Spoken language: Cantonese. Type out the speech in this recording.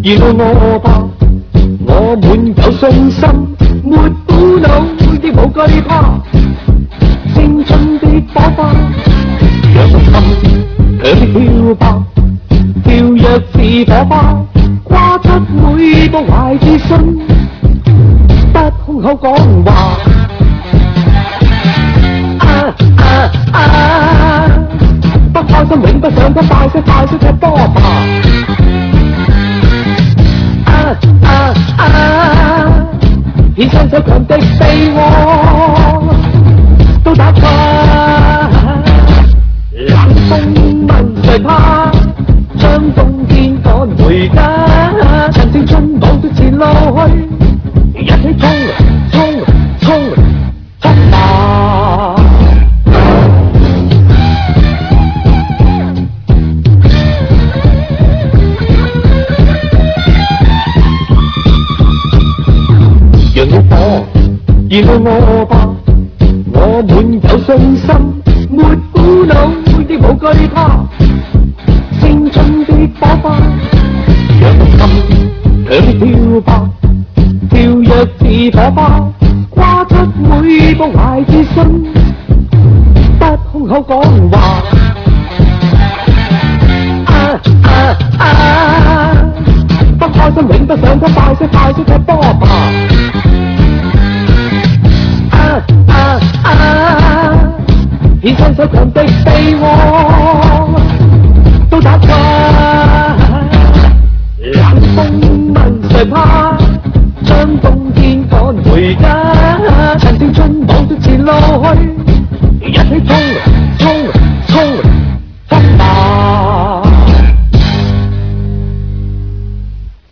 原諒我吧，我滿有信心，沒苦惱亦無懼怕，青春的火花，讓心強的跳吧，跳躍似火花，跨出每個壞自信，不空口講話。不開心永不想得，快些快些踢波吧！顯身手強的臂我都打垮，冷風問誰怕？將冬天趕回家，趁青春往着前路去，一起衝衝衝衝吧！讓烈火燃亮我吧，我滿有信心，沒苦惱亦無懼怕，青春的火花，讓心強的跳吧，跳躍似火花，跨出每個壞自信，不空口講話。不開心永不想得，快些快些踢波吧！顯身手強的臂我都打垮，冷風問誰怕？